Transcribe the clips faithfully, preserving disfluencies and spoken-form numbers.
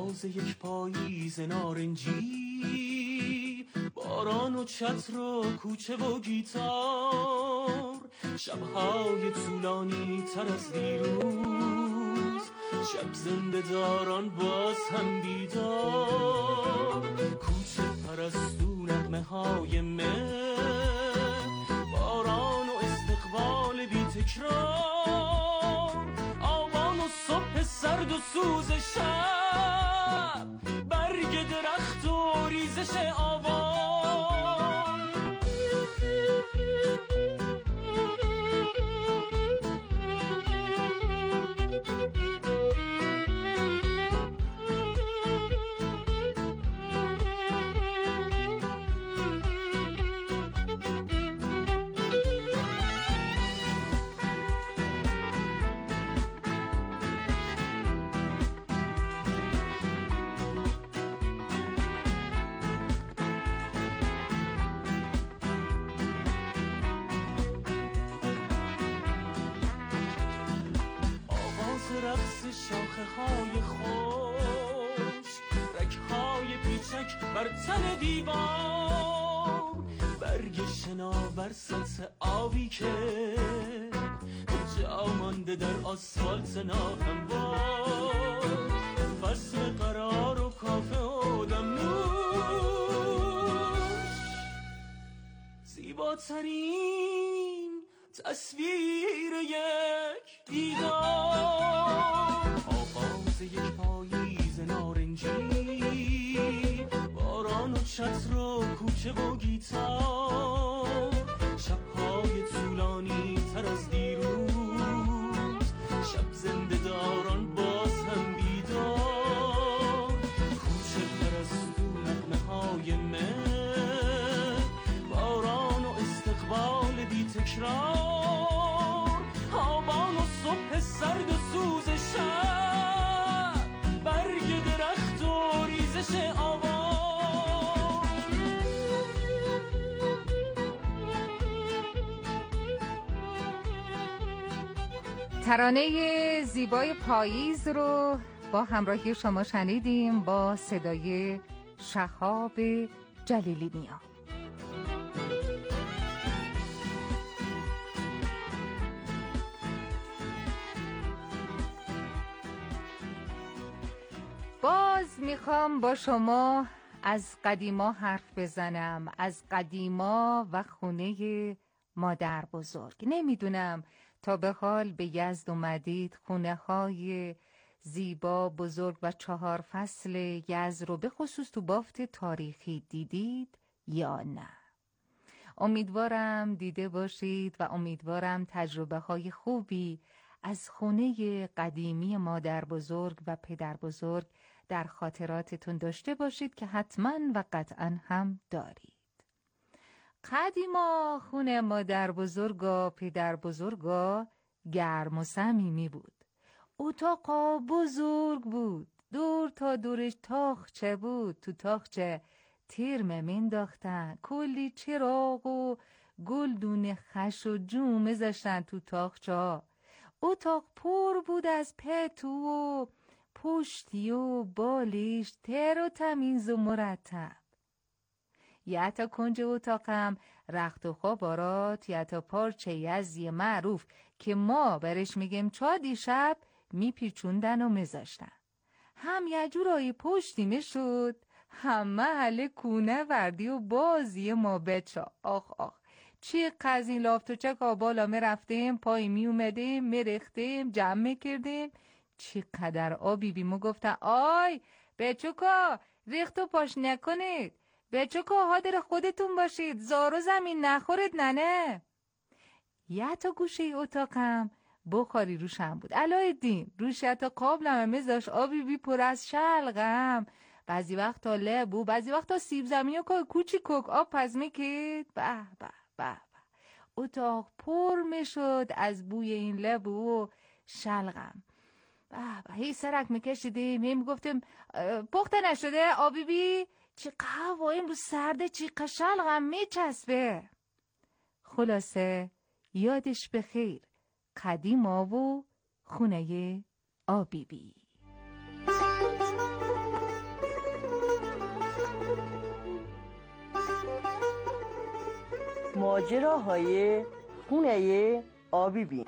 آغاز یک پاییز نارنجی، باران و چتر و کوچه و گیتار، شبهای طولانی تر از دیروز، شب زنده داران باز هم بیدار، کوچه پرستو نغمه های مه، باران و استقبال بی تکرار، آوان و صبح سرد و سوز شب، برگ درخت و ریزش آوان. رقص شاخه های خوش، رگ های پیچک بر تن دیوار، برگ شناور سطح آبی که جا مانده در آسفالت ناهموار، فصل قرار و کافه و دمنوش، زیباترین تصویر یک دیدار، آغاز یک پاییز نارنجی، باران و چتر و کوچه و گیتار، شبهای طولانی تر از دیروز، شب زنده داران باز هم بیدار، کوچه پرستو نغمه های مه، باران و استقبال بی تکرار، آبان و صبح سرد و سوز شب، برگ درخت و ریزش آوان. ترانه زیبای پاییز رو با همراهی شما شنیدیم با صدای شهاب جلیلی نیا. باز میخوام با شما از قدیما حرف بزنم، از قدیما و خونه مادر بزرگ. نمیدونم تا به حال به یزد اومدید، خونه های زیبا بزرگ و چهار فصل یزد رو به خصوص تو بافت تاریخی دیدید یا نه؟ امیدوارم دیده باشید و امیدوارم تجربه های خوبی از خونه قدیمی مادر بزرگ و پدر بزرگ در خاطراتتون داشته باشید که حتما و قطعا هم دارید. قدیما خونه مادر بزرگ و پدر بزرگ گرم و صمیمی بود. اتاقا بزرگ بود، دور تا دورش تاخچه بود، تو تاخچه تیرمه مینداختن، کلی چراغ و گلدون خش و جوم میذاشتن تو تاخچه. اتاق پر بود از پتو و پشتی و بالش، تر و تمیز و مرتب. یا تا کنج اتاقم رخت و خوابارات یا تا پارچه یزی معروف که ما برش میگیم چا دیشب میپیچوندن و میذاشتن. هم یه جورایی پشتی میشد، هم محل کونه وردی و بازی ما بچه. آخ آخ چی قزین لافت و چکا بالا میرفتیم، پای می اومدیم میرختیم جمع میکردیم. چی قدر آبی بیمو گفتن آی بچوکا ریخت و پاش نکنید، بچوکا حاضر خودتون باشید، زارو زمین نخورید ننه. یه تا گوشه اتاقم بخاری روشم بود، علایالدین روش تا قابلم میذاش آبی بی پر از شلغم، بعضی وقتا لبو، بعضی وقتا سیب زمینی و کوچی کوک آب پز میکید. به به به به، اتاق پر میشد از بوی این لبو و شلغم. به به، هی سرک میکشیدیم، هی میگفتیم پخته نشده آبی بی، چی قهوه امروز سرده، چی شلغم میچسبه. خلاصه یادش بخیر، قدیما و خونه آبی بی. ماجراهای خونه آبی بیم.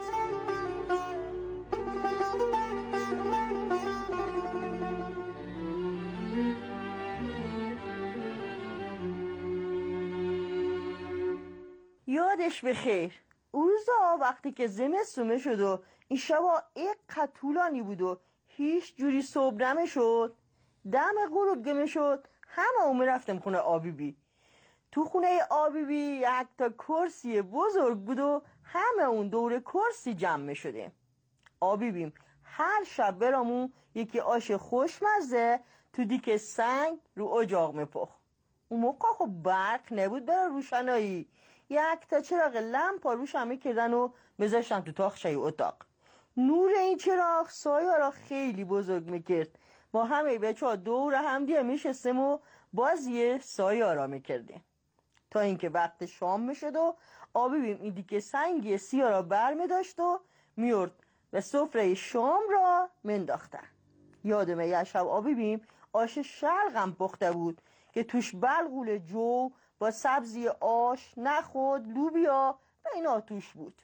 یادش بخیر اون روزا وقتی که زمستونه شد و این شبا اینقدر طولانی بود و هیچ جوری صبح نمیشد، دم غروب گمه شد، همه اومه رفتم خونه آبی بی. تو خونه آبی بی یک تا کرسی بزرگ بود و همه اون دور کرسی جمع می شدیم. آبی بیم هر شب برامون یکی آش خوشمزه تو دیگه سنگ رو اجاق می پخت. اون موقع خب برق نبود برای روشنایی، یک تا چراغ لمپا روشن میکردن و میذاشتن تو تاقچه اتاق. نور این چراغ سایه را خیلی بزرگ میکرد. ما همه بچه ها دور هم دیگه میشستیم و بازی سایه را میکردیم تا اینکه وقت شام میشد و آبی بیم این دیگه سنگی سیاه را بر میداشت و میورد و سفره شام را منداختن. یادمه یه شب آبی بیم آش شلغم پخته بود که توش بلغول جو با سبزی آش، نخود، لوبیا و اینا توش بود.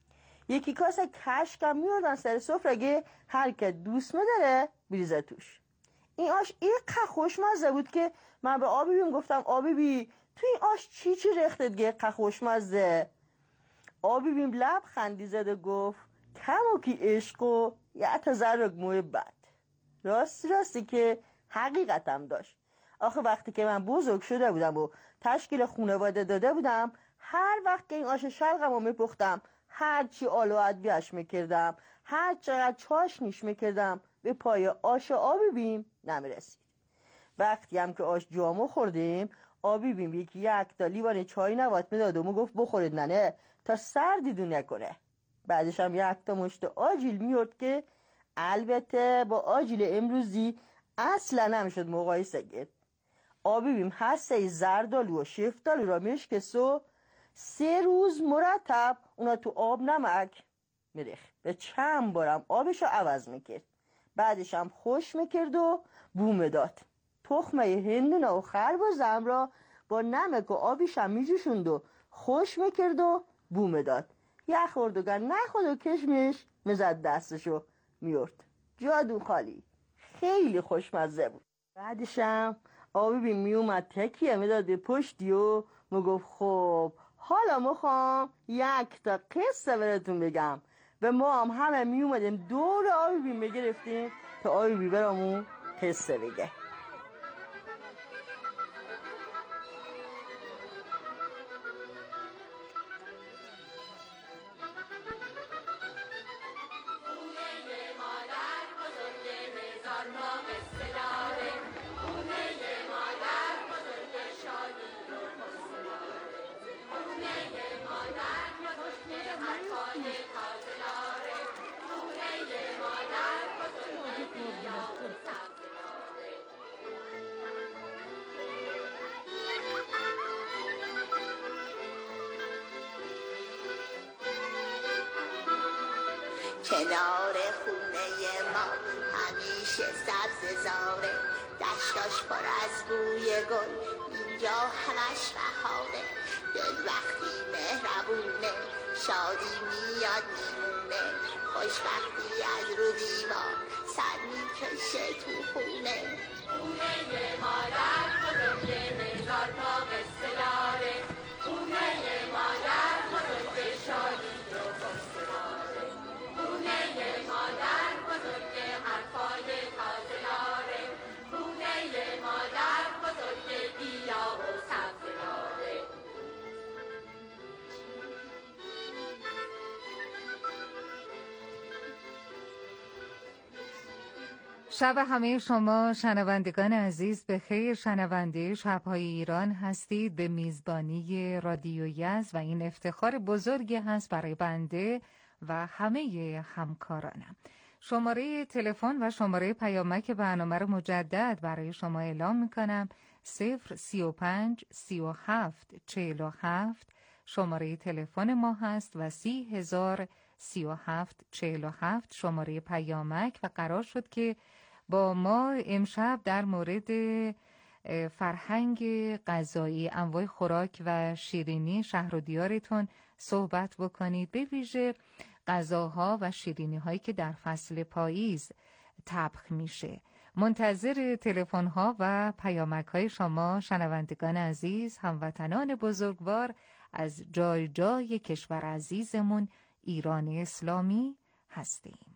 یکی کاسه کشکم میوردن سر سفره، هر که دوست میداره بریزه توش. این آش اینقدر خوشمزه بود که من به آبی بیم گفتم آبی بی تو این آش چی چی رختت گه اینقدر خوشمزه؟ آبی بیم لب خندی زد و گفت کمو کی عشق و یه تزرگ موی بد. راستی راستی که حقیقتم داشت. آخه وقتی که من بزرگ شده بودم و تشکیل خانواده داده بودم، هر وقت که این آش شلغم رو میپختم، هر چی آلو ادویه‌اش میکردم، هر چقدر چاشنیش میکردم، به پای آش آبی بیم نمیرسید. وقتی هم که آش جامو خوردیم، آبی بیم یکی یک تا لیوان چای نوات میداد و میگفت بخورید ننه تا سردیدون نکنه. بعدش هم یک تا مشت آجیل میورد که البته با آجیل امروزی اصلا نمیشد مقایسه کرد. آبی بیم هسته زردالو و شفتالو را میشکست و سه روز مرتب اونا تو آب نمک میریخ. به چند بارم آبشو عوض میکرد. بعدش هم خوش میکرد و بومه داد. تخمه هندونه و خربزم را با نمک و آبیش هم میجوشوند و خوش میکرد و بومه داد. یه خوردگار نخود و کشمش میزد دستشو میورد. جادو خالی خیلی خوشمزه بود. بعدشم آبی بیم میومد تکیه میداد به پشتی و میگفت خب حالا میخوام یک تا قصه براتون بگم. و ما هم همه میومدیم دور آبی بیم میگرفتیم تا آبی بیم برامون قصه بگه. کنار خونه ما همیشه سبز زاره، دشتاش پر از بوی گل، اینجا همش بهاره. دل وقتی مهربونه شادی میاد میمونه، خوشبختی از رو دیوار سر میکشه تو خونه. خونه مادر بزرگ هزار تا قصه داره، خونه مادر بزرگ شادی و قصه داره، خونه مادر بزرگ حرفای تازه داره، خونه مادر بزرگ گیا و سبزه داره. شب همه شما شنوندگان عزیز به خیر. شنونده شب‌های ایران هستید. به میزبانی رادیو یزد و این افتخار بزرگی هست برای بنده و همه همکارانم. شماره تلفن و شماره پیامک برنامه رو مجدد برای شما اعلام میکنم: صفر سی و پنج سی و هفت چهل و هفت شماره تلفن ما هست و سی هزار سی و هفت چهل و هفت شماره پیامک. و قرار شد که با ما امشب در مورد فرهنگ غذایی، انواع خوراک و شیرینی شهر و دیارتون صحبت بکنید، به ویژه غذاها و شیرینی هایی که در فصل پاییز طبخ میشه. منتظر تلفن ها و پیامک های شما شنوندگان عزیز، هموطنان بزرگوار از جای جای کشور عزیزمون ایران اسلامی هستیم.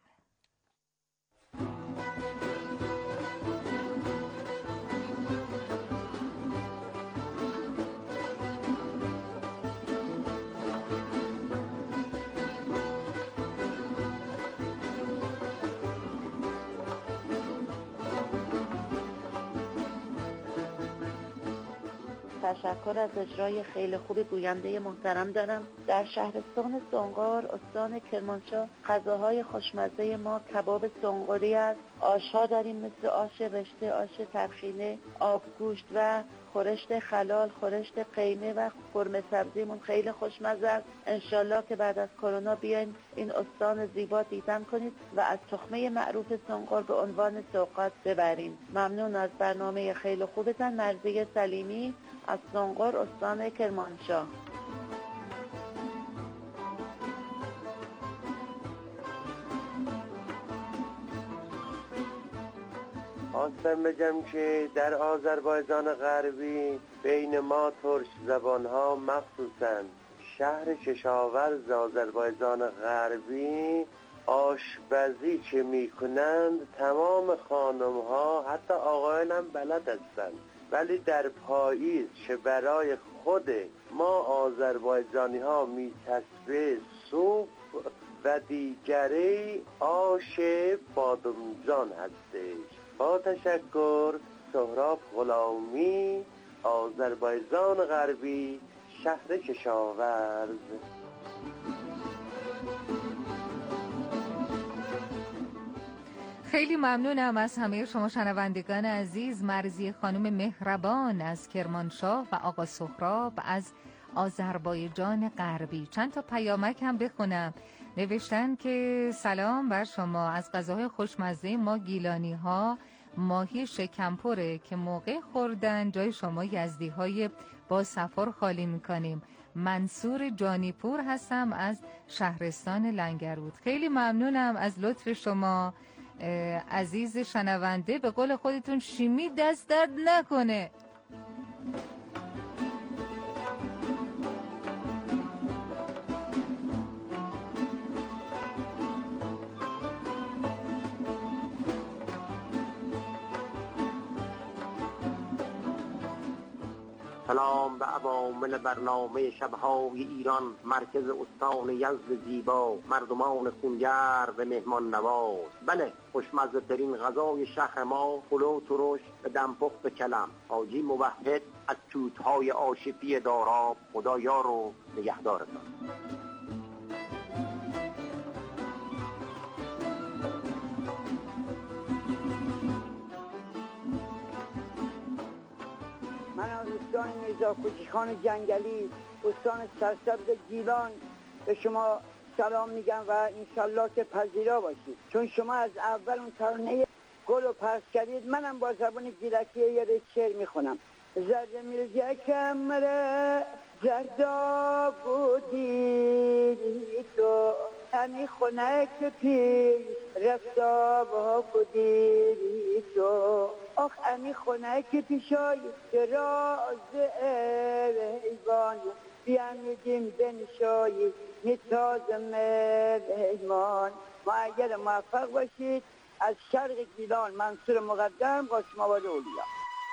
تشکر از اجرای خیلی خوب گوینده محترم دارم. در شهرستان سنقر استان کرمانشاه غذاهای خوشمزه ما کباب سنقری است. آش‌ها داریم مثل آش رشته، آش ترخینه، آبگوشت و خورشت خلال، خورشت قیمه و قرمه سبزیمون خیلی خوشمزه است. انشالله که بعد از کرونا بیاین این استان زیبا دیدن کنید و از تخمه معروف سنقر به عنوان سوغات ببریم. ممنون از برنامه خیلی خوبتان. مرضیه سلیمی از سنقر استان کرمانشاه. خواستم بگم که در آذربایجان غربی بین ما ترک زبانها مخصوصاً شهر کشاورز آذربایجان غربی آشپزی که میکنند تمام خانمها حتی آقایان هم بلد هستند، ولی در پاییز که برای خود ما آذربایجانی ها میچسبه سوپ و دیگری آش بادمجان هستش. با تشکر. سهراب غلامی، آذربایجان غربی، شهر کشاورز. خیلی ممنونم از همه شما شنوندگان عزیز. مرضیه خانم مهربان از کرمانشاه و آقا سهراب از آذربایجان غربی. چند تا پیامک هم بخونم. نوشتن که سلام بر شما، از غذاهای خوشمزه ما گیلانی ها ماهی شکمپره که موقع خوردن جای شما یزدی های با صفار خالی میکنیم. منصور جانیپور هستم از شهرستان لنگرود. خیلی ممنونم از لطف شما عزیز شنونده. به قول خودتون شیمی دست درد نکنه. سلام به عوامل برنامه شبهای ایران، مرکز استان یزد زیبا، مردمان خونگرم و مهمان نواز. بله، خوشمزه ترین غذای شهر ما پلو ترش و دمپخت کلم. حاجی موحد از توت‌های آشفی داراب. خدایار و نگهدارتان. من از استان میرزا کوچی خان جنگلی، استان سرسبز گیلان به شما سلام میگم و انشالله که پذیرا باشید، چون شما از اول اون ترانه گل و پرس کردید. منم با زبان گیلکی یه شعر میخونم. زرد میرزا کمره زردا بودی تو همی خونه که پیش رفتا با بودی تو. آخ امی خونه که پیشای دراز ایوان بیامیدیم بنشایی میتازم ایمان. ما اگر موفق باشید از شرق گیلان منصور مقدم قاسم آباد اولیا.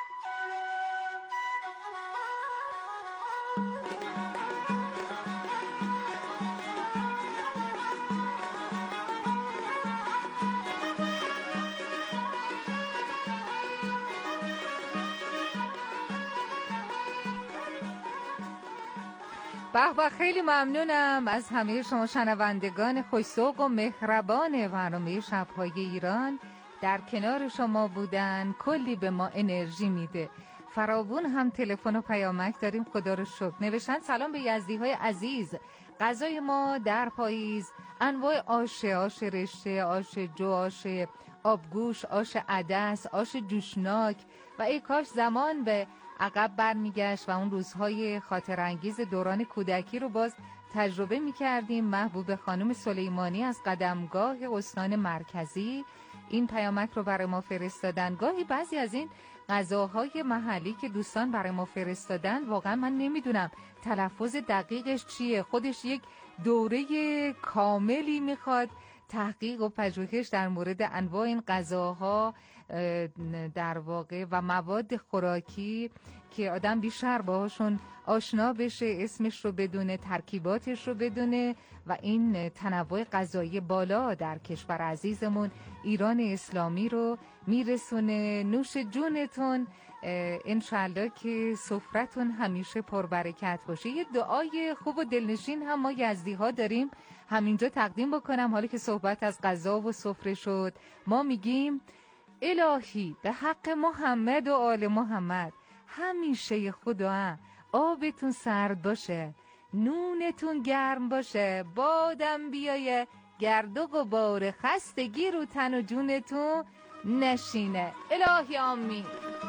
به به، خیلی ممنونم از همه شما شنوندگان خوش‌ذوق و مهربان برنامه شب‌های ایران. در کنار شما بودن کلی به ما انرژی میده. فراوون هم تلفن و پیامک داریم، خدا رو شکر. نوشتن سلام به یزدی‌های عزیز، غذای ما در پاییز انواع آش، آش رشته، آش جو، آش آبگوش، آش عدس، آش جوشناک و ای کاش زمان به عقب برمیگشت و اون روزهای خاطر انگیز دوران کودکی رو باز تجربه می‌کردیم. محبوب خانم سلیمانی از قدمگاه استان مرکزی این پیامک رو برای ما فرستادن. گاهی بعضی از این غذاهای محلی که دوستان برای ما فرستادن واقعا من نمیدونم تلفظ دقیقش چیه، خودش یک دوره کاملی میخواد تحقیق و پژوهش در مورد انواع این غذاها در واقع و مواد خوراکی که آدم بیشتر باهاشون آشنا بشه، اسمش رو بدونه، ترکیباتش رو بدونه و این تنوع غذایی بالا در کشور عزیزمون ایران اسلامی رو میرسونه. نوش جونتون، انشالله که سفرتون همیشه پربرکت باشه. یه دعای خوب و دلنشین هم ما یزدی ها داریم، همینجا تقدیم بکنم حالی که صحبت از غذا و سفره شد. ما میگیم الهی به حق محمد و آل محمد همیشه خدا آبتون سرد باشه، نونتون گرم باشه، بادم بیایه، گرد و غبار خستگی رو تن و جونتون نشینه. الهی آمین.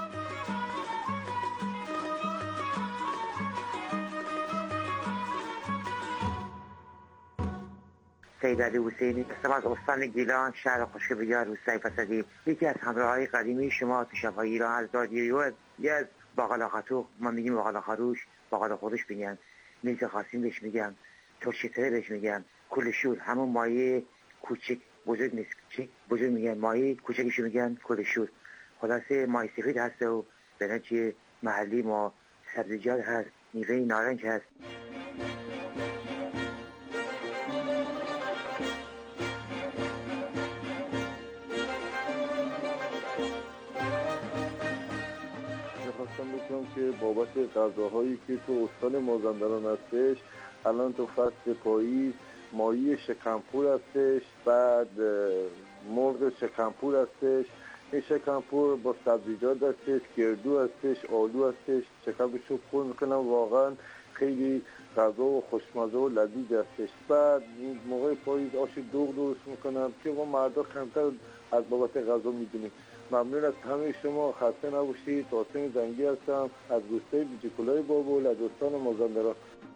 سید علی حسینی هستم از استان گیلان، شهر خوشگل بجار روستای فسدی. یکی از همراههای قدیمی شما تو شب‌های ایران از رادیو یه از باقلا خطوخ، ما میگیم باقلا خروش، باقلا خروش میگن، میز خاصین بهش میگم، ترشیتره بهش میگم، کلشور همون مایه کوچک بزرگ نیست، کوچک بزرگ میگن، مایه کوچکشو میگن کلشور. خلاصه مایه سفید هست و برنج محلی ما سبزیجات هست، میوه نارنج هست. خواستم بکنم که بابت غذاهایی که تو استان مازندران هستش، الان تو فصل پاییز ماهی شکمپور هستش، بعد مرغ شکمپور هستش. این شکمپور با سبزیجات هستش، گردو هستش، آلو هستش. شکمپورش رو پر میکنم، واقعا خیلی غذا و خوشمزه و لذیذ هستش. بعد موقع پاییز آش دوغ درست میکنم که ما مردا کمتر از بابت غذا میدونیم. ممنون از همه شما، خسته نباشید. قاسم زنگی هستم از روستای بیجیکلای بابل از استان مازندران.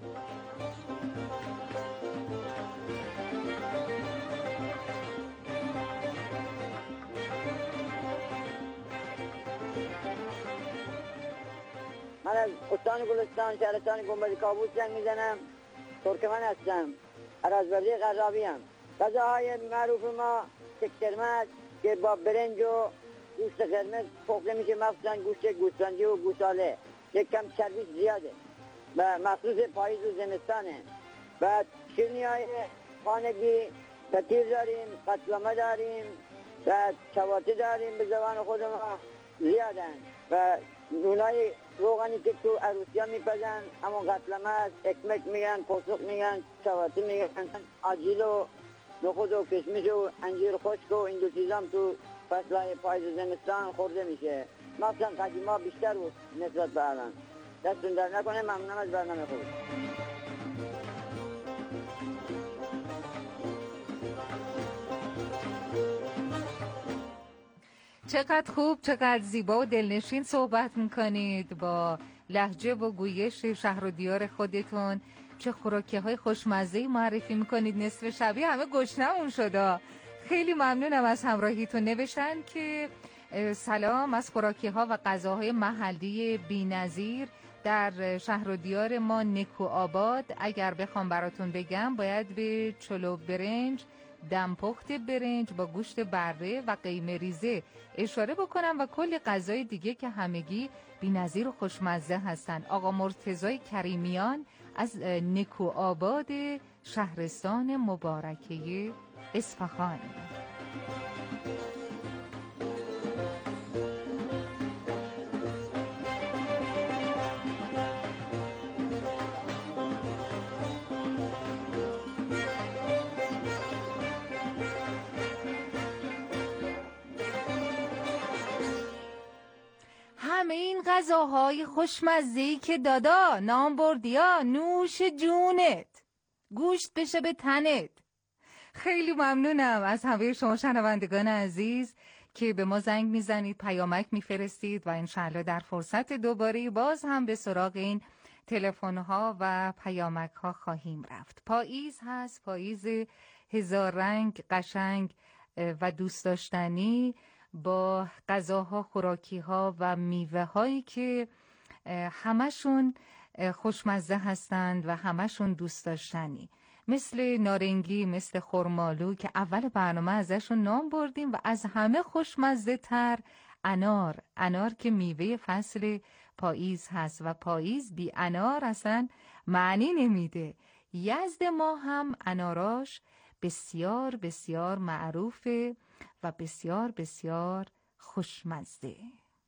من از استان گلستان شهرستان گنبد کابوس زنگ میزنم. ترکمن هستم، ارزبردی قرابی هم. غذاهای معروف ما تکترمه که با برنج و گوشت قرمز پخته میشه، مخصوصا گوشت گوسفندی و گوساله، یک کم چربیش زیاده و مخصوص پاییز و زمستانه. بعد شیرینی های خانگی پتیر داریم، قطلمه داریم و چواتی داریم، به زبان خود ما زیادن. و نونای روغنی که تو عروسی ها میپزن همون قطلمه هست، اکمک میگن، پسوق میگن، چواتی میگن، آجیل و نخود و کشمش و انجیر خشک و این دو چیزام تو فصلهای پاییز و زمستان خورده میشه. مثلا قدیما بیشتر بود نسبت به الان. دستون در نکنه. ممنونم از برنامه خوب. چقدر خوب، چقدر زیبا و دلنشین صحبت میکنید با لهجه و گویش شهر و دیار خودتون. چه خوراکی های خوشمزه‌ای معرفی میکنید. نصف شبی همه گشنمون شده. خیلی ممنونم از همراهیتون. نوشتن که سلام، از خوراکی ها و غذاهای محلی بی‌نظیر در شهر و دیار ما نکو آباد اگر بخوام براتون بگم باید به چلو برنج، دمپخت برنج با گوشت بره و قیمه ریزه اشاره بکنم و کلی غذای دیگه که همگی بی‌نظیر و خوشمزه هستن. آقا مرتضی کریمیان از نکو آباد شهرستان مبارکه اصفهان. همه این غذاهای خوشمزه‌ای که دادا نام بردیا، نوش جونت. گوشت بشه به تنت. خیلی ممنونم از همه شما شنوندگان عزیز که به ما زنگ میزنید، پیامک میفرستید و انشالله در فرصت دوباره باز هم به سراغ این تلفن‌ها و پیامک‌ها خواهیم رفت. پاییز هست، پاییز هزار رنگ، قشنگ و دوست داشتنی، با غذاها، خوراکی‌ها و میوه‌هایی که همشون خوشمزه هستند و همشون دوست داشتنی، مثل نارنگی، مثل خرمالو که اول برنامه ازشون نام بردیم، و از همه خوشمزه تر انار. انار که میوه فصل پاییز هست و پاییز بی انار اصلا معنی نمیده. یزد ما هم اناراش بسیار بسیار معروفه و بسیار بسیار خوشمزه.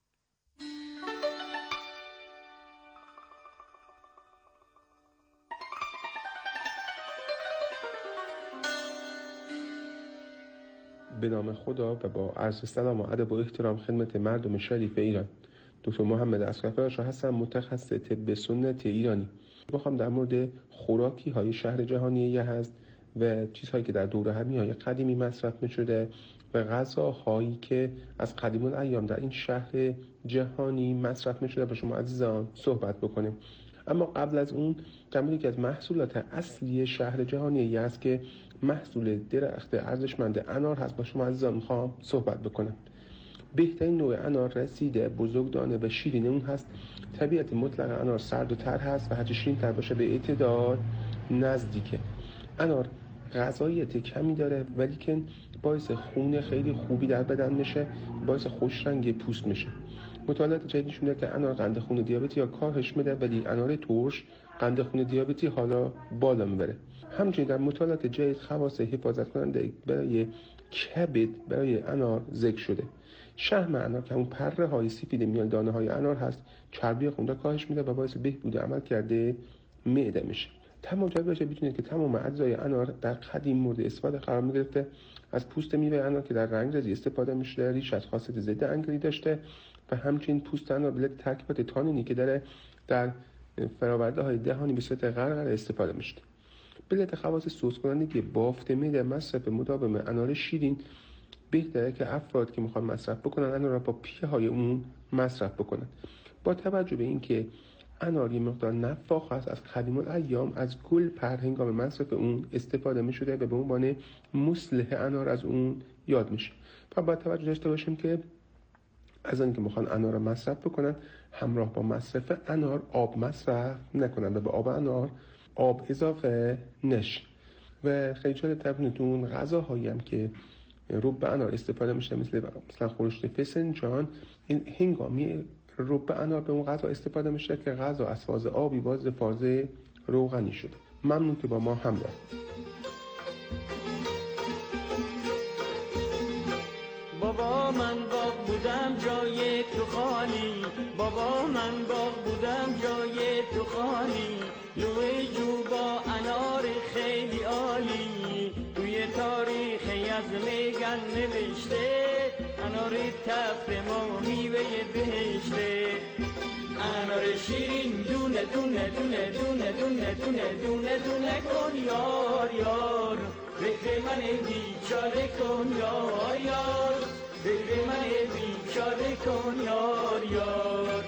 به نام خدا و با عرض سلام و ادب و احترام خدمت مردم شریف ایران. دکتر محمد اسقف‌پاشا هستم، متخصص طب سنتی ایرانی. میخوام در مورد خوراکی های شهر جهانی یزد و چیزهایی که در دوره همی‌های قدیمی مصرف می‌شده و غذاهایی که از قدیم الایام در این شهر جهانی مصرف می‌شده با شما عزیزان صحبت بکنیم. اما قبل از اون در مورد یکی از محصولات اصلی شهر جهانی یزد که محصول درخت ارزشمند انار هست با شما عزیزان میخوام صحبت بکنم. بهترین نوع انار رسیده، بزرگدانه و شیرین اون هست. طبیعت مطلق انار سرد و تر هست و هرچه شیرین تر باشه به اعتدال نزدیکه. انار غذاییت کمی داره ولی که باعث خون خیلی خوبی در بدن میشه، باعث خوش رنگ پوست میشه. مطالعات جدید نشون داده که انار قند خون دیابتی یا کاهش میده، ولی انار ترش قند خون دیابتی حالا بالا میبره. همچنین در مطالعات جدید خواص حفاظت کننده برای کبد برای انار ذکر شده. شحم انار که اون پره های سفید میان دانه های انار هست، چربی خون را کاهش میده و باعث بهبود عمل کرده معده میشه. تمام جالب باشه بدونید که تمام اجزای انار در قدیم مورد استفاده قرار میگرفته. از پوست میوه انار که در رنگرزی استفاده میشه، ریش از خاصیت ضد انگلی داشته و همچنین پوست انار به علت ترکیبات تانینی که داره در فراورده های دهانی به صورت قرقره استفاده میشه. به علت خواص سوس کنندگی بافت معده، مصرف مداوم انار شیرین بهتره که افراد که میخوان مصرف بکنن انار را با پیه های اون مصرف بکنن. با توجه به اینکه انار یه مقدار نفاخ است، از قدیم الایام از گل پر هنگام مصرف اون استفاده میشده و به عنوان مصلح انار از اون یاد میشه. و با توجه داشته باشیم که از اینکه میخوان انار را مصرف بکنن، همراه با مصرف انار آب مصرف نکنن و به آب انار آب اضافه نشه. و خیلی جالب تبینتون غذاهایی هم که رب انار استفاده میشه، مثل مثلا خورشت فسنجان، این هنگامی رب انار به اون غذا استفاده میشه که غذا از فاز آبی باز فاز روغنی شده. ممنون که با ما همراه. بابا من باغ بودم جای تو خالی، بابا من باغ بودم جای تو خالی، لوی جو با انار خیلی عالی، توی تاریخ یزد میگن نوشته انار تفت ما میوه بهشته. انار شیرین دونه دونه دونه دونه دونه دونه دونه دونه کن یار یار، فکر من بیچاره کن یار یار، فکر من بیچاره کن یار یار.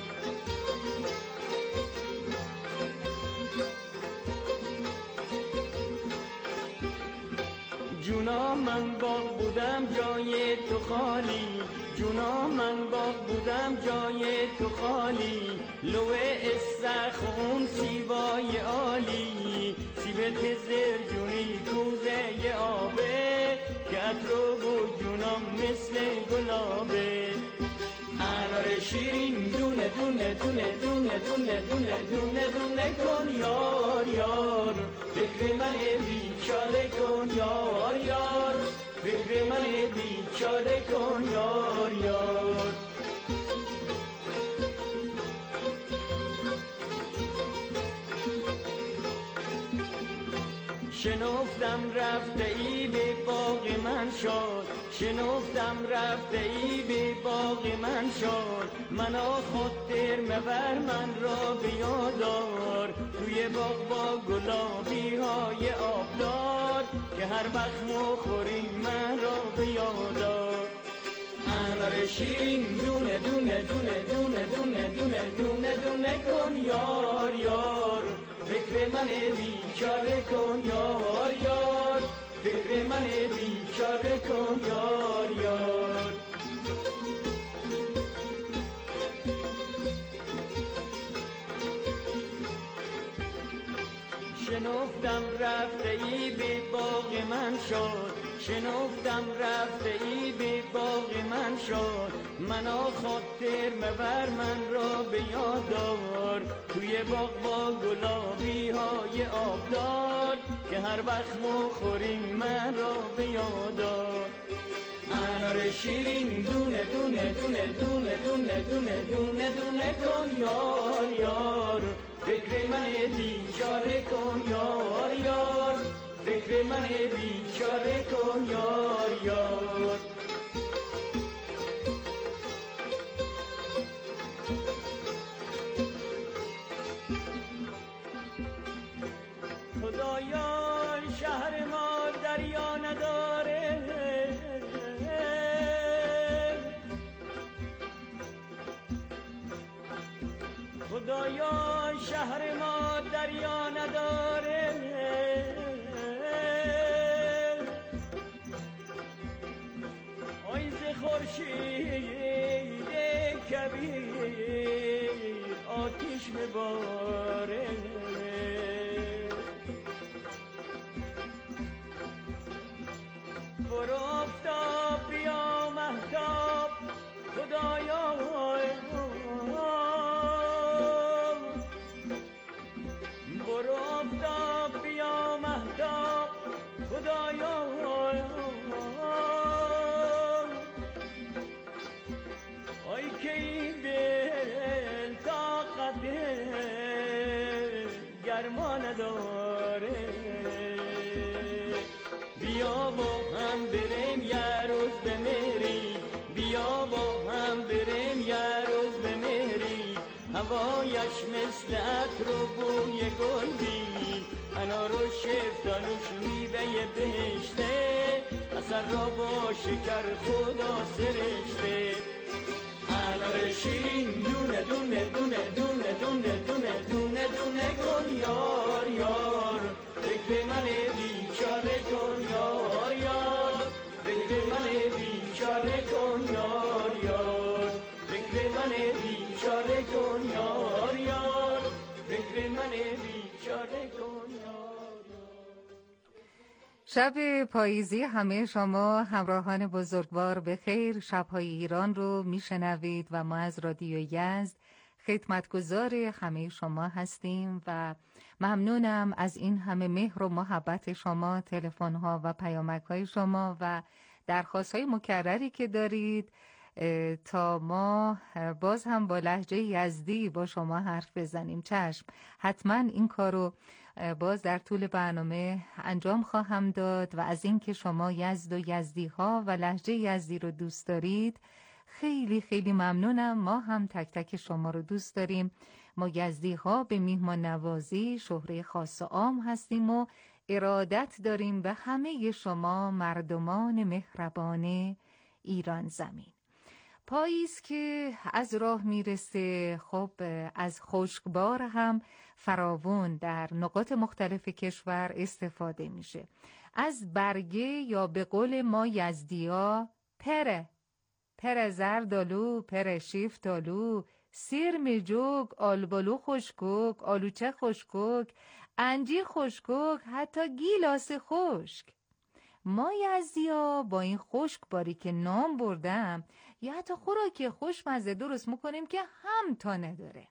جونا من باغ بودم جای تو خالی، جونا من باغ بودم جای تو خالی، لوه استخون سیبای عالی، سیبت زرجونی کوزه ی آبه، کترو و جونام مثل گلابه. انار شیرین دونه دونه دونه دونه دونه دونه دونه دونه کن یار یار، فکر من بیچاره کن یار یار، فکر من بیچاره کن یار یار. شنفتم رفته ای به باغ من شد، شنفتم رفته ای به باغ من شد. منا خاطر مبر من را بیادار، توی باغ با گلابی های آبدار، که هر وقت مخوری من را بیادار. انار شیرین دونه دونه دونه دونه دونه دونه دونه دونه کن یار یار، فکر من بیچاره کن یار یار، فکر من بیچاره کن یار یار. شنفتم رفته ای به باغ من شد، شنفتم رفته ای به باغ من شد. منا خاطر مبر من را به یاد دار، توی باغ با گلابی های آبدار، که هر وقت مخوریم من را به یاد دار. انار شیرین دونه دونه دونه دونه دونه دونه دونه دونه کن یار یار، فکر من بیچاره کن یار یار، فکر من بیچاره کن یار یار. خدایا شهر ما دریا نداره، خدایا شهر ما دریا نداره. آی ز خورشید کبیر آتش بباره، برو آفتاب بیا مهتاب، خدایا برو آفتاب بیا مهتاب، خدایا آی که این دل طاقت گرما نداره. بیا با هم بریم یه روز بمیری، بیا با هم بریم یه روز بمیری. هوایش مثل عطر و بوی گل بی، انار و شفتالوش میوه بهشته، اثر را با شکر خدا سرشته. انار شیرین دونه دونه دونه دونه دونه دونه دونه دونه کن یار یار، فکر من بیچاره کن یار یار، فکر من بیچاره کن یار یار، فکر من بیچاره کن یار یار، فکر من بیچاره کن یار یار. شب پاییزی همه شما همراهان بزرگوار به خیر. شب‌های ایران رو میشنوید و ما از رادیو یزد خدمتگزار همه شما هستیم و ممنونم از این همه مهر و محبت شما، تلفن‌ها و پیامک‌های شما و درخواست‌های مکرری که دارید تا ما باز هم با لهجه یزدی با شما حرف بزنیم. چشم، حتما این کارو باز در طول برنامه انجام خواهم داد و از اینکه شما یزد و یزدی ها و لهجه یزدی رو دوست دارید خیلی خیلی ممنونم. ما هم تک تک شما رو دوست داریم. ما یزدی ها به میهمان نوازی شهره خاص و عام هستیم و ارادت داریم به همه شما مردمان مهربان ایران زمین. پاییز که از راه میرسه، خب از خشکبار هم فراوون در نقاط مختلف کشور استفاده میشه. از برگه یا به قول ما یزدیا پره، پر زردالو، پر شیفتالو، سرم جوگ، آلبالو خشکوک، آلوچه خشکوک، انجیر خشکوک، حتی گیلاس خشک. ما یزدیا با این خشکباری که نام بردم یا حتی خوراکی خوشمزه درست میکنیم که هم تا نداره.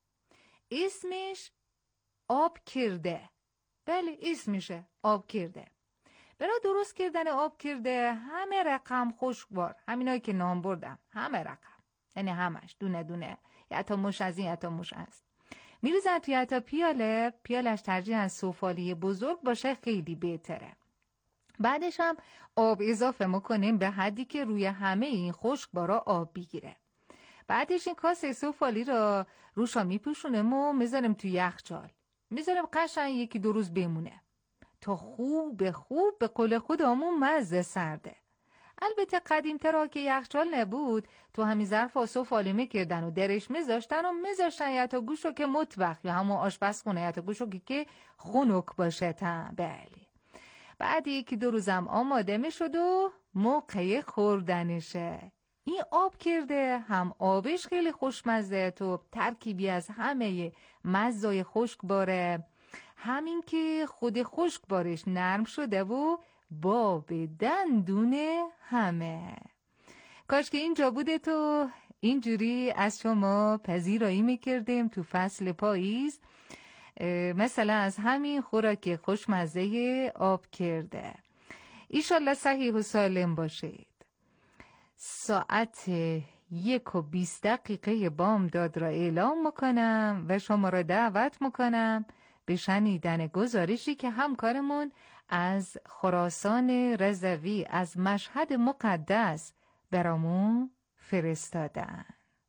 اسمش آب کرده. بله اسمشه آب کرده. برای درست کردن آب کرده همه رقم خشکبار، همینایی که نام بردم، همه رقم، یعنی همش دونه دونه، یا حتی مش از این حتی مش از. میریزن توی حتی پیاله، پیالش ترجیحاً سفالی بزرگ باشه، خیلی بهتره. بعدش هم آب اضافه میکنیم به حدی که روی همه این خشکبارا آب بگیره. بعدش این کاسه سفالی رو روشا میپوشونیم و میذاریم توی یخچال. میذاریم قشنگ یکی دو روز بمونه تا خوب خوب به قول خودمون مزه سرده. البته قدیم‌ترا که یخچال نبود، تو همین ظرفا سفالی میکردن و درش میذاشتن و میذاشتن یا تا گوشو که مطبخ یا همون آشپزخونه یا تا گوشو که, که خنک باشه تا بله. بعد یکی دو روزم آماده میشد و موقع خوردنشه. این آب کرده هم آبش خیلی خوشمزه، تو ترکیبی از همه مزای خشکباره، همین که خود خشکبارش نرم شده و باب دندونه همه. کاش که اینجا بوده تو اینجوری از شما پذیرایی میکردیم تو فصل پاییز، مثلا از همین خوراک خوشمزه آب کرده. ایشالله صحیح و سالم باشید. ساعت یک و بیست دقیقه بامداد را اعلام میکنم و شما را دعوت میکنم به شنیدن گزارشی که همکارمون از خراسان رضوی از مشهد مقدس برامون فرستادن.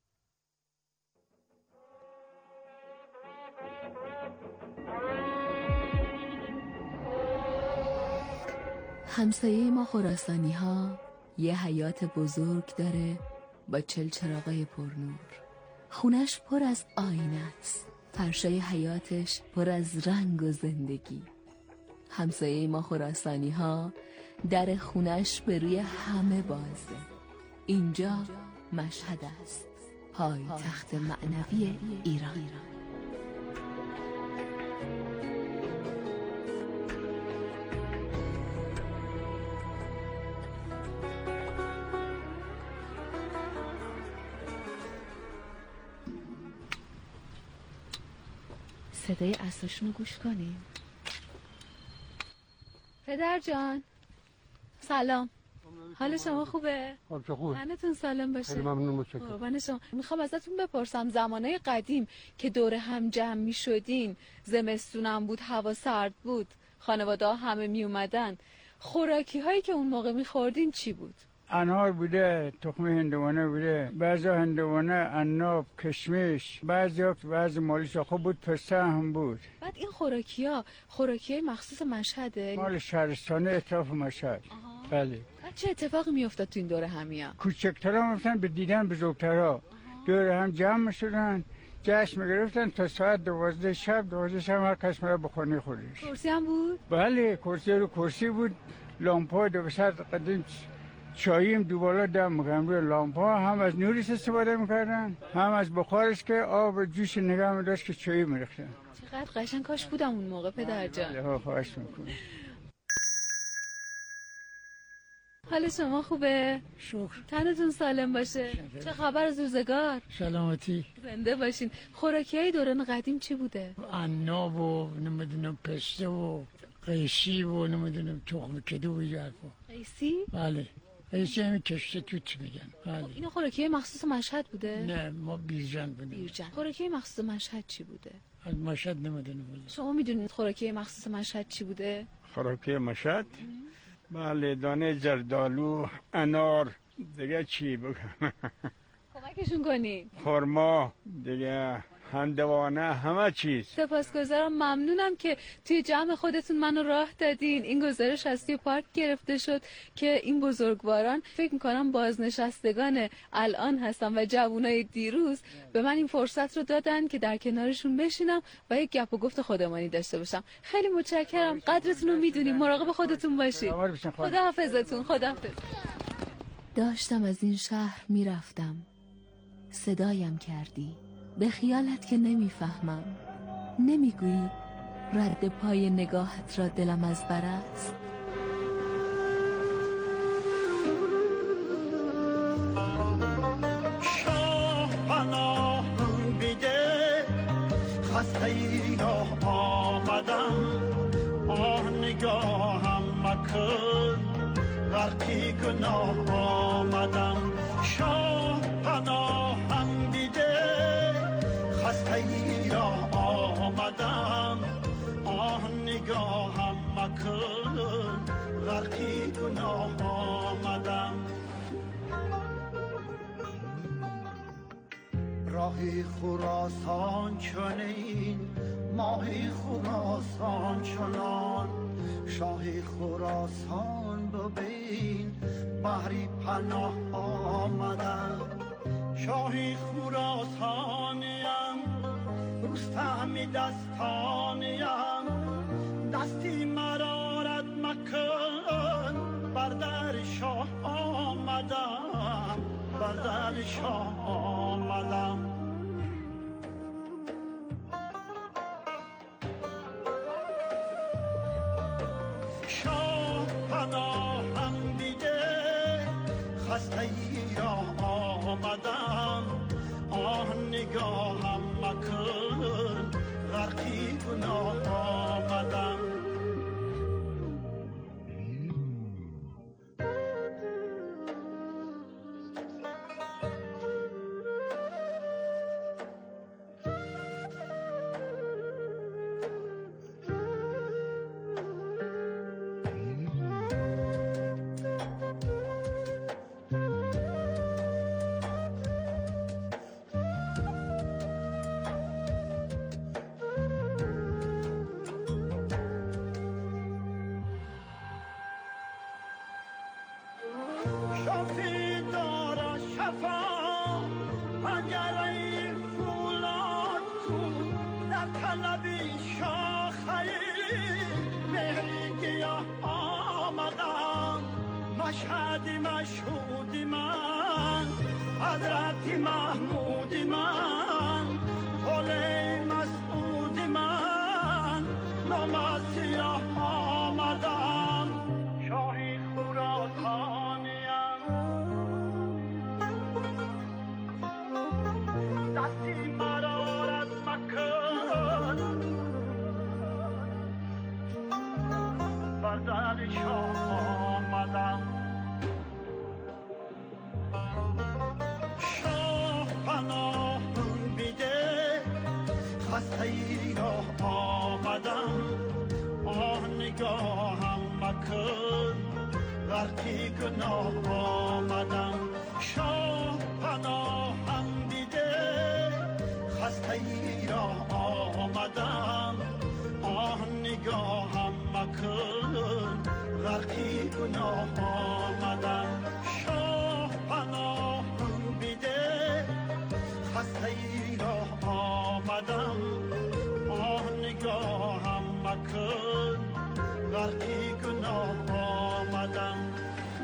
همسایه ما خراسانی ها یه حیات بزرگ داره با چل چراغای پرنور. خونش پر از آینه است، فرشای حیاتش پر از رنگ و زندگی. همسایه ما خراسانی ها در خونش به روی همه بازه. اینجا مشهد است، پای تخت معنوی ایران. صدای عصاشون رو گوش کنیم. پدر جان سلام، حال شما خوبه؟ حال شما خوبه؟ تنتون سالم باشه. خیلی ممنون، متشکرم. قربان شما. میخوام ازتون بپرسم، زمانه قدیم که دور هم جمع میشدین، زمستونم بود، هوا سرد بود، خانواده ها همه می اومدن، خوراکی هایی که اون موقع میخوردین چی بود؟ انار بوده، تخم هندوانه بوده، بعضی هندوانه، عناب، کشمش، بعضی ها بعضی مال شاخه بود، پسته هم بود. بعد این خوراکی ها خوراکی های مخصوص مشهده؟ مال شهرستانه اطراف مشهد. بله. بعد چه اتفاقی میافتاد تو این دوره همیا؟ کوچکترها میفتن به دیدن بزرگترها، دور هم جمع میشدن، جشن میگرفتن تا ساعت دوازده شب. دوازده شب هر کس میره به خونه خودش. کرسی هم بود؟ بله، کرسی رو کرسی بود، لامپا دو صد قدیم چاییم دو بالا دم میکنم روی لامپا، هم از نوریس استفاده میکردن، هم از بخارش که آب جوش نگاه میداشت که چایی میریختن. چقدر قشنگ کاش بودم اون موقع پدر جان. ها خواهش میکنم. حال شما خوبه؟ شکر. تنتون سالم باشه. چه خبر از روزگار؟ سلامتی. زنده باشین. خوراکی های دوران قدیم چی بوده؟ عناب و نمیدونم پسته و قیسی و نمیدونم تخم کدو و یارفا. قیسی؟ بله. قیسی همین کشته توت میگن. بله. اینا خوراکی مخصوص مشهد بوده؟ نه، ما بیرجن بودیم. بیرجن. خوراکی مخصوص مشهد چی بوده؟ از مشهد نمیدونم. شما میدونید خوراکی مخصوص مشهد چی بوده؟ خوراکی مشهد؟ بله، دانه جردالو، انار، دیگه چی بگم؟ کمکشون کنین. خرما، دیگه هندوانه، همه چیز. سپاسگزارم، ممنونم که توی جمع خودتون منو راه دادین. این گزارش از توی پارک گرفته شد که این بزرگواران فکر میکنم بازنشستگان الان هستن و جوانای دیروز به من این فرصت رو دادن که در کنارشون بشینم و یک گپ و گفت خودمانی داشته باشم. خیلی متشکرم، قدرتون رو میدونیم، مراقب خودتون باشید. خدا حافظتون. خدا حافظ. داشتم از این شهر میرفتم، صدایم کردی، به خیالت که نمیفهمم، نمیگویی رد پای نگاهت را دلم از بر است. شاه پناهم بیده خسته ای را آمدم، آه نگاهم مکن غرقی گناه آمدم. شاه پناهم بیده خسته ای را مکن غرقی گناه آمدم راهی خراسان چنین ماهی خراسان چنان شاهی خراسان ببین بحری پناه آمدم شاهی خراسانیم رستمی دستانیم دستی مرارت مکن بر در شاه آمدم بر در شاه آمدم شاه پناهم دیده خسته ای را آمدم آه نگاهم مکن غرقی گناه آمدم شافی دارا شفا اگر این فولاد کن در طلبی شاخه مهری گیاه آمدم مشهدی مشهودی من حضرتی محمودی من قولی مسعودی من نام سیاه آمدم شاهی خراسان دستی مرارت مکن بر در شاه آمدم شاه پناهم بیده خسته ای را آمدم آه نگاهم مکن غرقی گناه آمدم شاه پناهم خسته ای را آمدم آه نگاهم مکن غرقی گناه آمدم شاه پناهم بیده خسته ای را آمدم آه نگاهم مکن غرقی گناه آمدم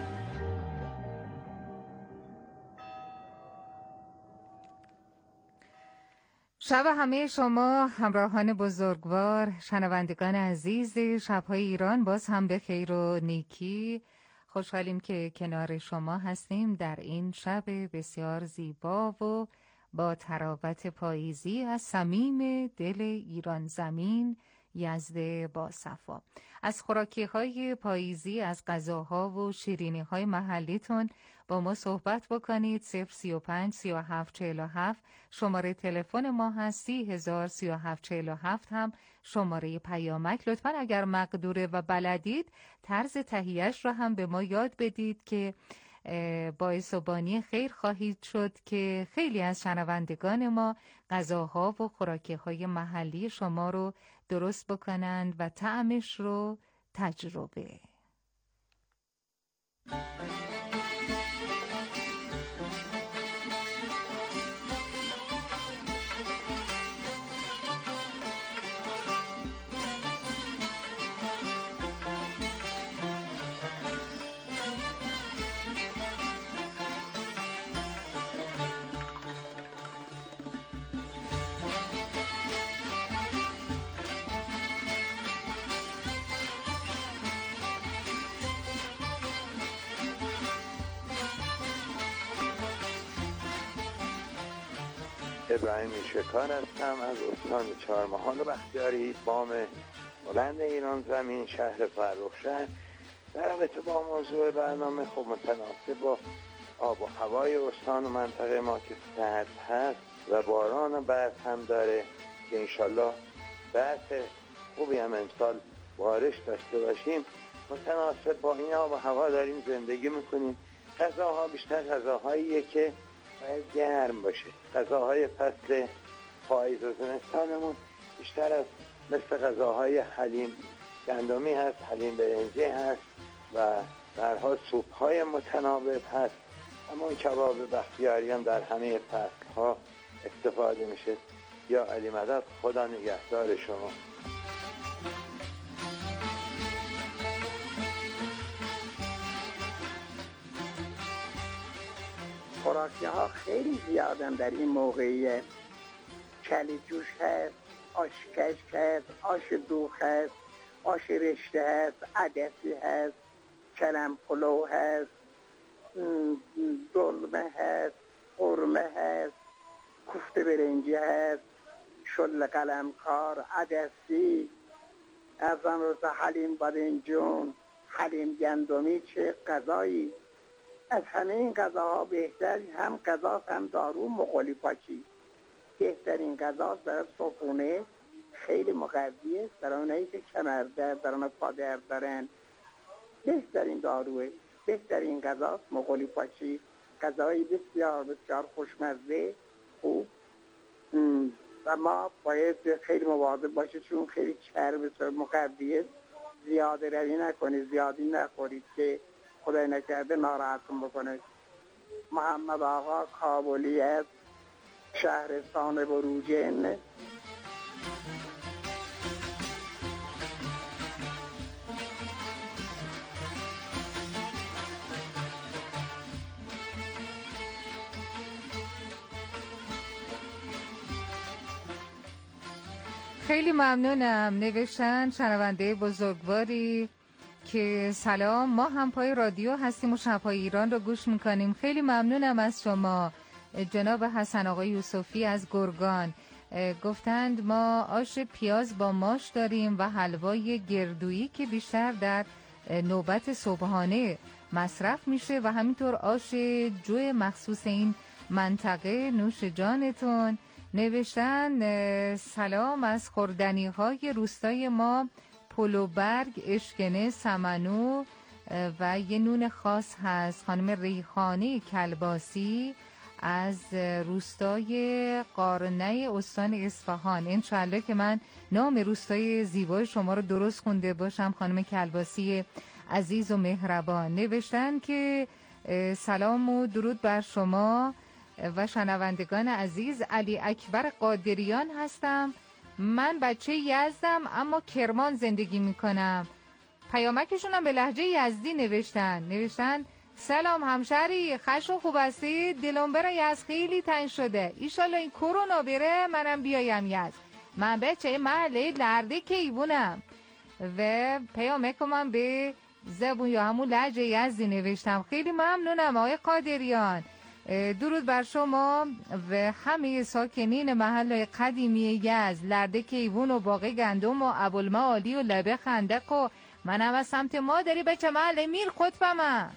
شب همه شما همراهان بزرگوار، شنوندگان عزیز شب‌های ایران باز هم به خیر و نیکی. خوشحالیم که کنار شما هستیم در این شب بسیار زیبا و با تراوت پاییزی از صمیم دل ایران زمین یزد باصفا. از خوراکی‌های پاییزی، از غذاها و شیرینی‌های محلیتون با ما صحبت بکنید. صفر سی و پنج سی و هفت چهل و هفت شماره تلفن ما هست. سی هزار سی و هفت چهل و هفت هم شماره پیامک. لطفاً اگر مقدوره و بلدید طرز تهیه‌اش رو هم به ما یاد بدید که باعث و بانی خیر خواهید شد که خیلی از شنوندگان ما غذاها و خوراکی‌های محلی شما رو درست بکنند و طعمش رو تجربه. ابراهیم شکار هستم از استان چهارمحال بختیاری، بام بلند ایران زمین، شهر فرخشهر. در رابطه با موضوع برنامه خب متناسب با آب و هوای استان و منطقه ما که سرد هست و باران و برف هم داره که انشالله برف خوبی هم امسال بارش داشته باشیم، متناسب با این آب و هوا داریم زندگی میکنیم. غذاها بیشتر غذاهاییه که باید گرم باشه. غذاهای فصل پاییز و زمستانمون بیشتر از مثل غذاهای حلیم گندمی هست، حلیم برنجی هست و درها سوپ‌های متناوب هست. همون کباب بختیاری هم در همه فصل‌ها استفاده میشه. یا علی مدد، خدا نگهدار شما. خوراکی ها خیلی زیادن در این موقعیه. کلی جوش هست، آش کشک هست، آش دوخ هست، آش رشته هست، عدسی هست، کلم پلو هست، دلمه هست، قرمه هست، کوفته برنجی هست، شل قلمکار، عدسی، از آن روز حلیم بادنجون، حلیم گندمی. چه غذایی! از همه این غذاها بهتر هم غذا هم دارو مغولی پاچی. بهترین غذا در صبحونه خیلی مقوی است. در اونایی که کمر درد دارن، پا درد دارن، بهترین داروه، بهترین غذا مغولی پاچی. غذایی بسیار بسیار خوشمزه، خوب. و ما باید خیلی مواظب باشه چون خیلی چرب مقوی است. زیاده روی نکنید، زیادی نخورید که خدای نکرده ناراحتون بکنه. محمد آقا کابلی از شهرستان بروجین. خیلی ممنونم. نوشتن شنونده بزرگواری که سلام، ما هم پای رادیو هستیم و شب‌های ایران رو گوش میکنیم. خیلی ممنونم از شما. جناب حسن آقا یوسفی از گرگان گفتند ما آش پیاز با ماش داریم و حلوای گردویی که بیشتر در نوبت صبحانه مصرف میشه و همینطور آش جو مخصوص این منطقه. نوش جانتون. نوشتن سلام از خوردنی های روستای ما، پلوبرگ، اشکنه، سمنو و یه نون خاص هست. خانم ریحانه کلباسی از روستای قارنه استان اصفهان. انشالله که من نام روستای زیبای شما رو درست خونده باشم خانم کلباسی عزیز و مهربان. نوشتن که سلام و درود بر شما و شنوندگان عزیز. علی اکبر قادریان هستم. من بچه یزدم اما کرمان زندگی میکنم. پیامکشون هم به لهجه یزدی نوشتن. نوشتن سلام همشهری، خش و خوب هستی؟ دلم برای یزد خیلی تنگ شده. ایشالله این کرونا بره منم بیایم یزد. من بچه محله لرده کیبونم. و پیامک من به زبون یا همون لهجه یزدی نوشتم. خیلی ممنونم آقای قادریان. درود بر شما و همه ساکنین محل قدیمی یزد، لرده کیوون و باغ گندم و ابوالمعالی و لبه خندق و منم از سمت مادری بچه محل میر خطبمم.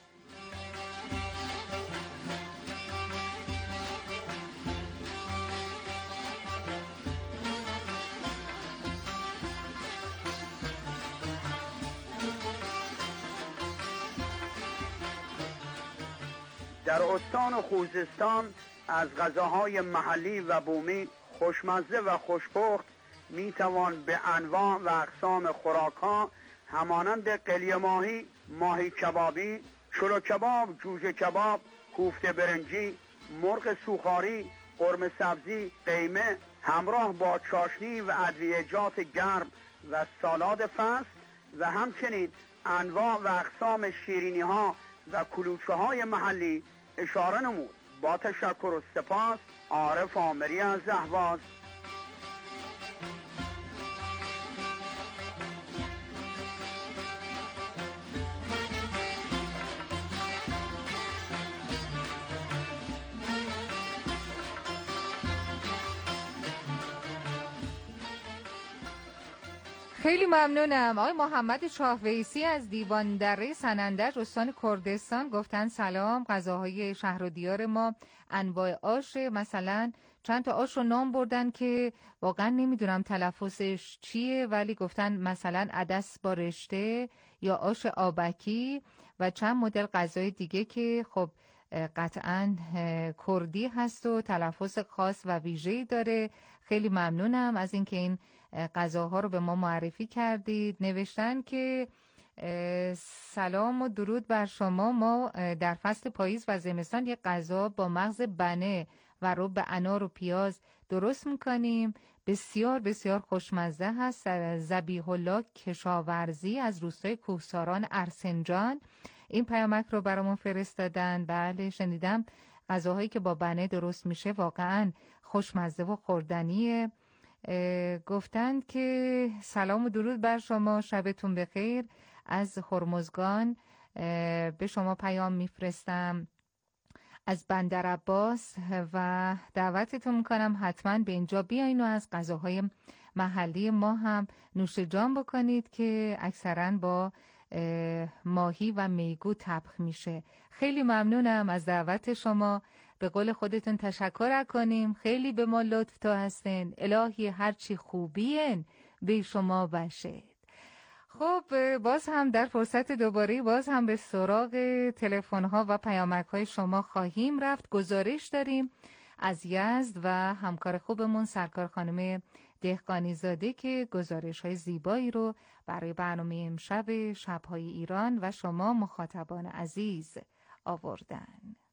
در استان خوزستان از غذاهای محلی و بومی خوشمزه و خوشپخت میتوان به انواع و اقسام خوراک‌ها همانند قلی ماهی، ماهی کبابی، چلو کباب، جوجه کباب، کوفته برنجی، مرغ سوخاری، قرمه سبزی، قیمه همراه با چاشنی و ادویه‌جات گرم و سالاد فصل و همچنین انواع و اقسام شیرینی‌ها و کلوچه‌های محلی اشاره نمود. با تشکر و سپاس، عارف آمری از اهواز. خیلی ممنونم. آقای محمد شاهویسی از دیوان دره سنندج استان کردستان گفتن سلام، غذاهای شهر و دیار ما انواع آش مثلا چند تا آش رو نام بردن که واقعا نمیدونم تلفظش چیه، ولی گفتن مثلا عدس با رشته یا آش آبکی و چند مدل غذای دیگه که خب قطعاً کردی هست و تلفظ خاص و ویژه‌ای داره. خیلی ممنونم از اینکه این غذاها رو به ما معرفی کردید. نوشتن که سلام و درود بر شما. ما در فصل پاییز و زمستان یک غذا با مغز بنه و رب انار و پیاز درست میکنیم. بسیار بسیار خوشمزه هست. ذبیح الله کشاورزی از روستای کوهساران ارسنجان این پیامک رو برامون فرستادن. بله شنیدم غذاهایی که با بنه درست میشه واقعا خوشمزه و خوردنیه. گفتند که سلام و درود بر شما، شبتون بخیر. از هرمزگان به شما پیام میفرستم از بندر عباس و دعوتتون میکنم حتما به اینجا بیاین و از غذاهای محلی ما هم نوش جان بکنید که اکثرا با ماهی و میگو طبخ میشه. خیلی ممنونم از دعوت شما. به قول خودتون تشکر کنیم. خیلی به ما لطف تو هستین. الهی هرچی خوبین به شما بشه. خب باز هم در فرصت دوباره باز هم به سراغ تلفن ها و پیامک های شما خواهیم رفت. گزارش داریم از یزد و همکار خوبمون سرکار خانم دهقانی زاده که گزارش های زیبایی رو برای برنامه امشب شب‌های ایران و شما مخاطبان عزیز آوردن.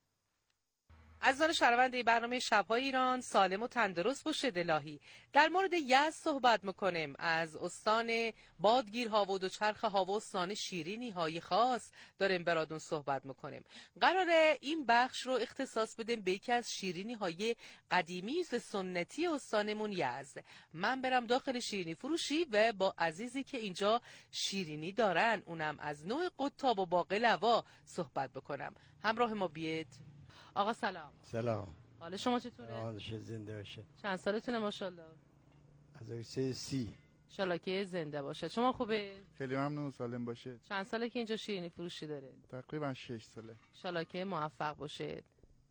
عزیزان شنونده برنامه شب‌های ایران، سالم و تندرست باشید الهی. در مورد یزد صحبت میکنیم. از استان بادگیرها و دوچرخه‌ها و استان شیرینی های خاص داریم براتون صحبت میکنیم. قراره این بخش رو اختصاص بدیم به یکی از شیرینی های قدیمی سنتی استانمون یزد. من برم داخل شیرینی فروشی و با عزیزی که اینجا شیرینی دارن، اونم از نوع قطاب و باقلوا صحبت بکنم. همراه ما بیاد. آقا سلام. سلام. حال شما چطوره؟ حالش زنده باشه. چند سالتونه ماشاءالله؟ از سه سی. انشالله که زنده باشه. شما خوبه؟ خیلی ممنون، سالم باشه. چند ساله که اینجا شیرینی فروشی داره؟ تقریبا شش ساله. انشالله که موفق باشه.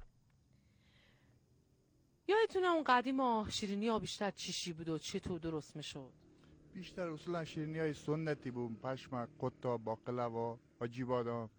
یادتونه اون قدیم شیرینی ها بیشتر چیشی بود و چطور درست میشد؟ بیشتر اصولا شیرینی های سنتی بود. پشمک، قطاب، باقلوا، حاجی بادام،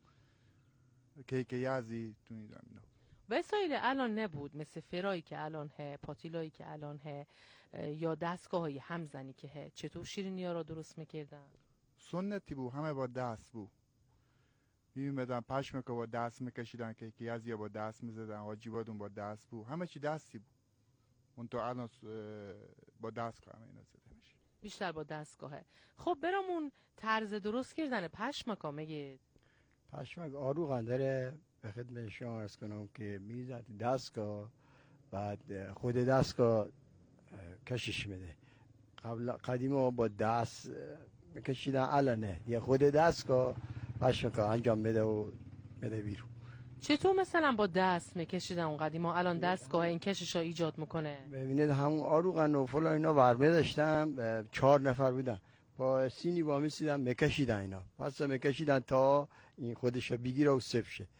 کیک یزدی تو این زمینا. وسایل الان نبود مثل فرایی که الان ه، پاتیلایی که الان ه، یا دستگاه های همزنی که ه. چطور شیرینی ها را درست میکردن؟ سنتی بود، همه با دست بود. میمیدن پشمک با دست میکشیدن، کیک یزدی با دست میزدن، حاجی بادام با دست بود، همه چی دستی بود. اون تو الان با دستگاه همه اینا زده میشه. بیشتر با دستگاهه. خب برامون طرز درست کردن پشمک ها میگید؟ پشمک آروغن داره. به خدمت شما عرض کنم که میزد دستگاه، بعد خود دستگاه کشش میده. قبل قدیما با دست میکشیدن، الان نه، یه خود دستگاه پشمک انجام میده و میده بیرون. چطور مثلا با دست میکشیدن اون قدیما، الان دستگاه این کشش ها ایجاد میکنه؟ ببینید همون آروغن و فلان اینا ورمه داشتن، چهار نفر بودن با سینی با میسیدن میکشیدن اینا، پس میکشیدن تا این خودش بگیره و سف شه.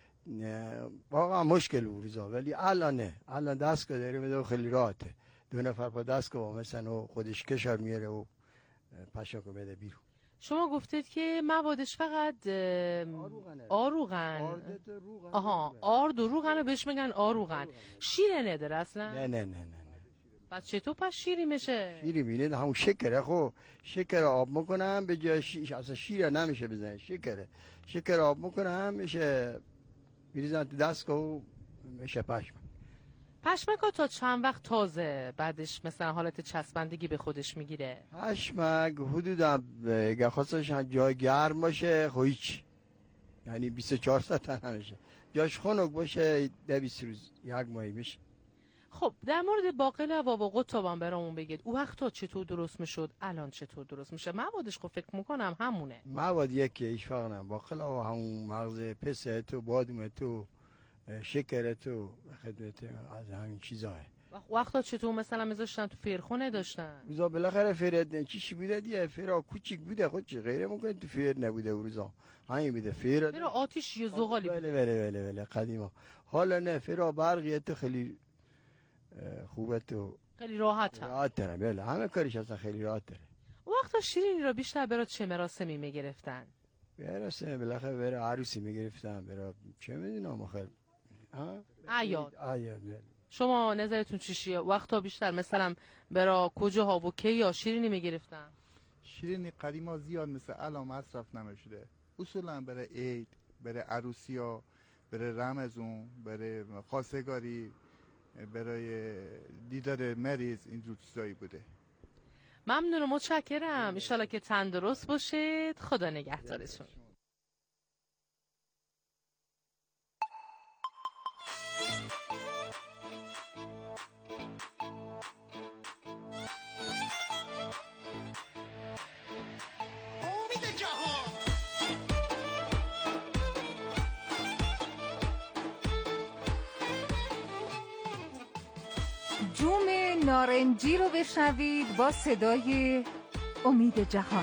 واقعا مشکل بود روزا، ولی الان نه، الان دستگاه داره میده و خیلی راحته. دو نفر با دستگاه با مثلا و خودش کشار میاره و پشاکو میده بیرون. شما گفتید که موادش فقط آروغنه. آروغن. آها، آرد و روغن رو بهش میگن آروغن. شیر نداره اصلا؟ نه نه نه نه. پس چطور پس شیری میشه؟ شیری بینید همون شکره. خب شکر آب میکنم به جای شیر، اصلا شیر نمیشه بزنه، شکره. شکر آب میکنم میشه، میریزن تو دستگاه و میشه پشمک. پشمک ها تا چند وقت تازه بعدش مثلا حالت چسبندگی به خودش میگیره؟ پشمک حدودا اگه خواستش جای گرم باشه خویچ، یعنی بیست و چهار ساعت نمیشه. جاش خنک باشه ده بیست روز یک ماهی میشه. خب در مورد باقلوا و قطابم برامون بگید. او وقتا چطور درست میشد، الان چطور درست میشه؟ موادش خب فکر میکنم همونه. مواد یکی، هیچ فرق نمیکنه. باقلوا همون مغز پسه تو، بادم تو، شکر تو، خدمت از همین چیزاه. وقتا چطور مثلا میذاشتن تو فرخونه داشتن؟ روزا بالاخره فرد چیشی بوده دیگه، فرا کوچیک بوده، خود چی غیره ممکن تو فر نبوده روزا. همین بوده فر. فرا آتیش یا زغالی. بله بله بله بله قدیما. حالا نه، فرا برقیه تو خیلی خوبه تو خیلی راحت هم. راحت داره. بله همه کاریش اصلا خیلی راحت داره. وقتا شیرینی رو بیشتر برای چه مراسمی میگرفتن؟ مراسم بالاخره برای عروسی میگرفتن، برای چه میدونم آخر اعیاد. اعیاد. شما نظرتون چیه؟ وقتا بیشتر مثلا برای کجاها و کی یا شیرینی میگرفتن؟ شیرینی قدیما زیاد مثل الان مصرف نمیشده. اصولا برای عید، برای عروسی ها، برای رمضان، برای خواستگاری، برای دیدار مریض، اینجور چیزایی بوده. ممنون و متشکرم. ان شاءالله که تندرست باشید. خدا نگهدارتون. جوم نارنجی رو بشنوید با صدای امید جهان.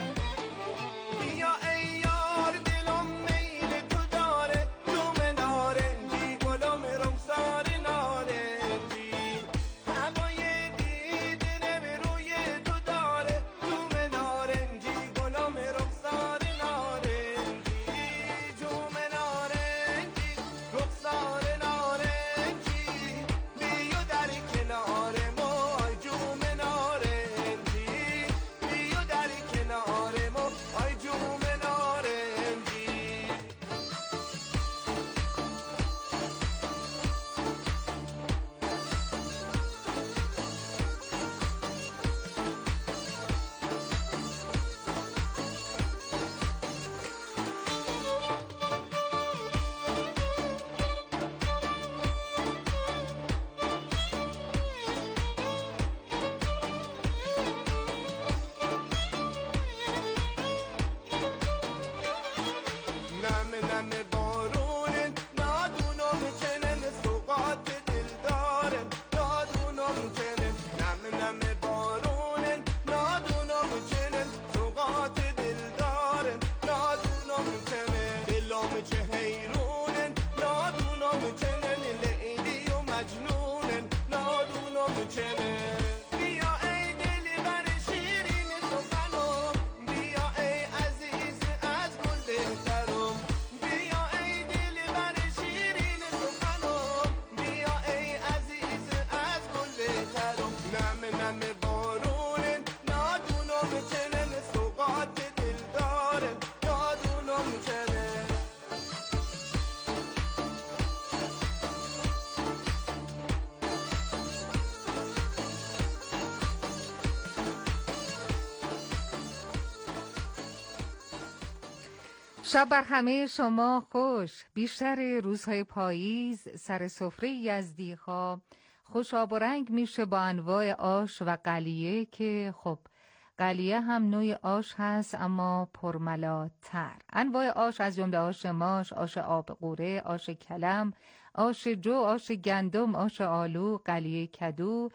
شب بر همه شما خوش. بیشتر روزهای پاییز سر سفره یزدی‌ها خوش آب و رنگ میشه با انواع آش و قلیه که خب قلیه هم نوع آش هست اما پرملاتر. انواع آش از جمله آش ماش، آش آب قوره، آش کلم، آش جو، آش گندم، آش آلو، قلیه کدو،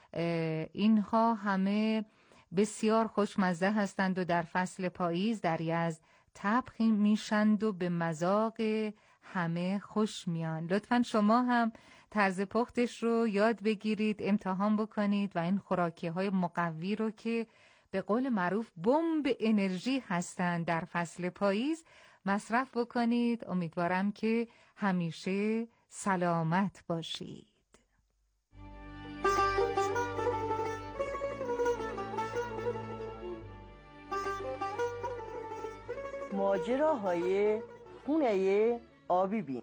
اینها همه بسیار خوشمزه هستند و در فصل پاییز در یزد طبخ میشند و به مذاق همه خوش میان. لطفاً شما هم طرز پختش رو یاد بگیرید، امتحان بکنید و این خوراکی های مقوی رو که به قول معروف بمب انرژی هستند در فصل پاییز مصرف بکنید. امیدوارم که همیشه سلامت باشید. ماجراهای خونه آبی بیم.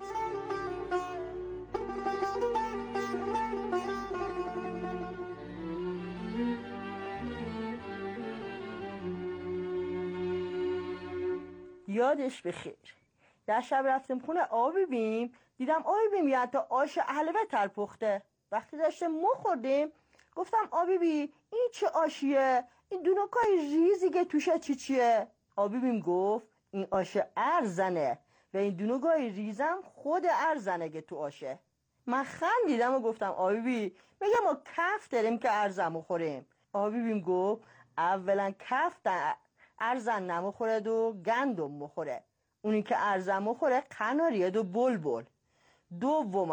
یادش بخیر. در شب رفتم خونه آبی بیم، دیدم آبی بیم یه تا آش حلوه تر پخته. وقتی داشتم مو خوردیم گفتم آبی بی این چه آشیه؟ این دونوکای ریزی که توشه چی چیه؟ آبی بیم گفت این آش ارزنه و این دونوگای ریزم خود ارزنه که تو آشه. من خندیدم و گفتم آبی بی میگه ما کف داریم که ارزم خوریم. آبی بیم گفت اولا کف ارزن نمخورد و گندم مخوره، اونی که ارزن مخوره قناریه دو بل بل. دوما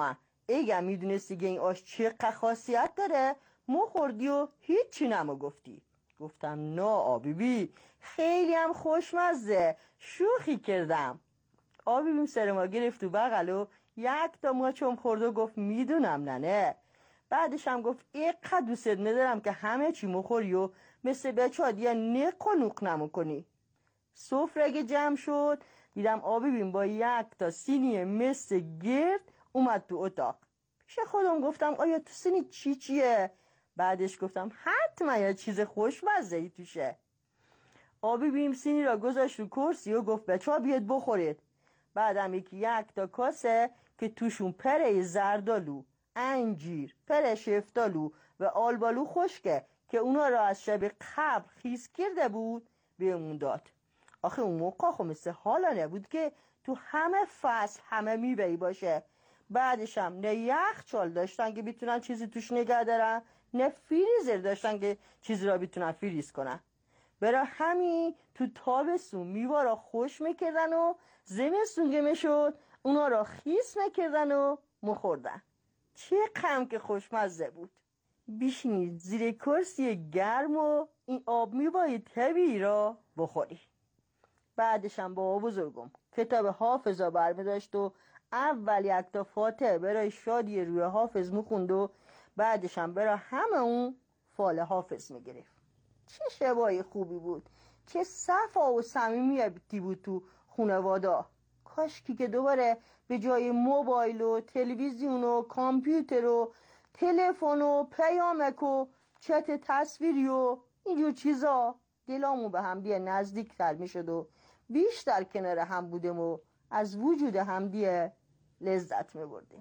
اگه میدونستی که این آش چقدر خاصیت داره مخوردی و هیچی نمو گفتی. گفتم نه آبیبی خیلی هم خوشمزه، شوخی کردم. آبیبیم سر ما گرفت و بغل و یک تا ماچم خورد و گفت میدونم ننه. بعدش هم گفت اینقدر دوست ندارم که همه چی مخوری و مثل بچه ها دیگه نق و نوق نمو کنی. سفره اگه جمع شد دیدم آبیبیم با یک تا سینی مثل گرد اومد تو اتاق. پیش خودم گفتم آیا تو سینی چی چیه؟ بعدش گفتم حتما یه چیز خوشمزه ای توشه. آبیبیم سینی را گذاشت رو کرسی و گفت بچه ها بیاد بخورید. بعدم یکی یک تا کاسه که توشون پره زردالو، انجیر، پره شفتالو و آلبالو خشکه که اونا را از شب قبل خیس کرده بود بهمون داد. آخه اون موقع خب مثل حالا نبود که تو همه فصل همه میوه‌ای باشه. بعدش هم نه یخچال داشتن که بتونن چیزی توش نگه دارن، نه فریزر داشتن که چیزی را بتونن فریز کنن. برای همین تو تابستون میوه را خوش میکردن و زمستون که میشد اونا را خیس میکردن و مخوردن. چه قم که خوشمزه بود. بیشینید زیر کرسی گرم و این آب میوه طبیعی را بخوری. بعدش هم با بزرگم کتاب حافظا برمی داشت و اول یک تا فاتحه برای شادی روی حافظ میخوند و بعدش هم برای همه اون فال حافظ میگرفت. چه شبای خوبی بود، چه صفا و صمیمیتی بود تو خانواده. کاشکی که دوباره به جای موبایل و تلویزیون و کامپیوتر و تلفن و پیامک و چت تصویری و اینجور چیزا دلامون به هم دیگه نزدیک تر میشد و بیشتر کنار هم بودیم و از وجود هم دیگه لذت میبردیم.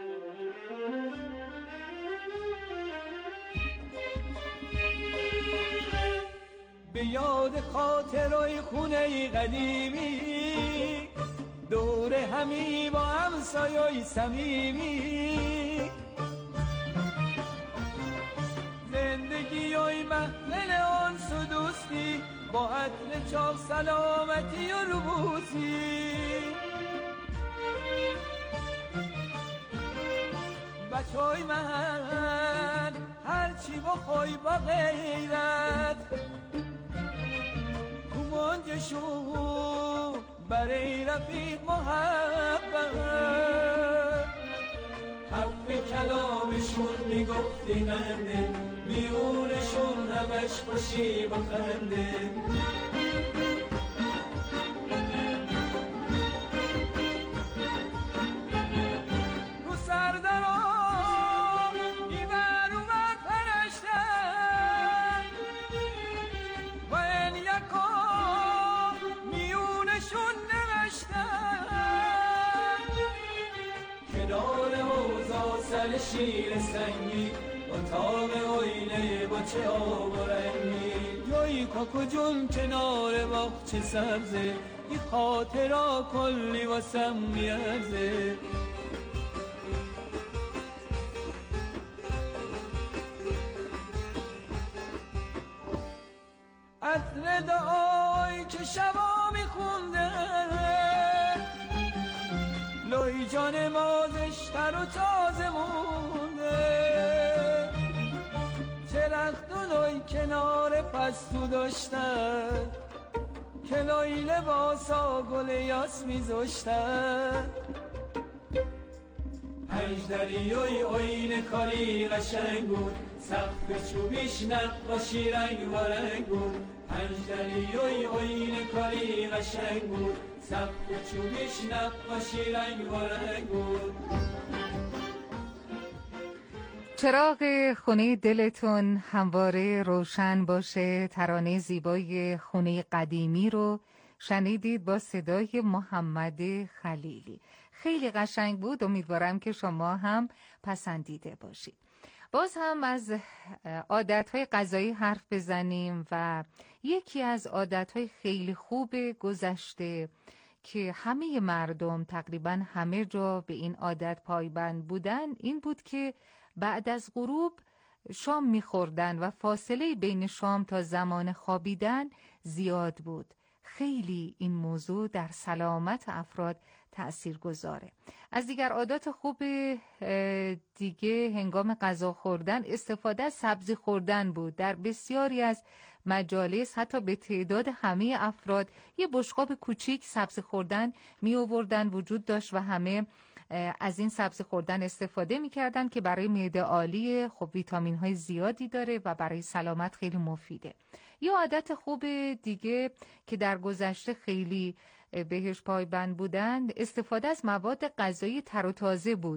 به یاد خاطرای خونه قدیمی دور همی با همسایای صمیمی زندگی های محفل آنس و دوستی با عطر چاق سلامتی و روبوسی بچه های من هرچی بخوای با غیرت کمانجشون برای رفیق محبت حرف کلامشون میگفتی منده میونشون همش خوشی بخنده رو سردرام ایور اومد پرشتن و این یکا میونشون نوشتن کنار موزا سر شیر سنگی اتاق آینه با چه آب و رنگی جایی کاکو جون کنار باغچه سبزه این خاطرها کلی واسم میارزه عطر دعایی که شبا میخونده لای جان مازش تر و تازه مونده درختونای کنار پستو داشتن که لای لباسا گل یاس میذاشتن پنج دریای آینه کاری قشنگ بود سقف چوبیش نقاشی رنگ و رنگ بود پنج دریای آینه کاری قشنگ بود سقف چوبیش نقاشی رنگ و رنگ بود. چراغ خونه دلتون همواره روشن باشه. ترانه زیبای خونه قدیمی رو شنیدید با صدای محمد خلیلی. خیلی قشنگ بود. امیدوارم که شما هم پسندیده باشید. باز هم از عادتهای غذایی حرف بزنیم و یکی از عادتهای خیلی خوب گذشته که همه مردم تقریبا همه جا به این عادت پایبند بودن این بود که بعد از غروب شام می‌خوردن و فاصله بین شام تا زمان خوابیدن زیاد بود. خیلی این موضوع در سلامت افراد تأثیر گذاره. از دیگر عادات خوب دیگه هنگام غذا خوردن استفاده از سبزی خوردن بود. در بسیاری از مجالس حتی به تعداد همه افراد یه بشقاب کوچیک سبزی خوردن می آوردن وجود داشت و همه از این سبزی خوردن استفاده می‌کردن که برای معده عالیه، خب ویتامین های زیادی داره و برای سلامت خیلی مفیده. یه عادت خوب دیگه که در گذشته خیلی بهش پایبند بودن استفاده از مواد غذایی تر و تازه بود.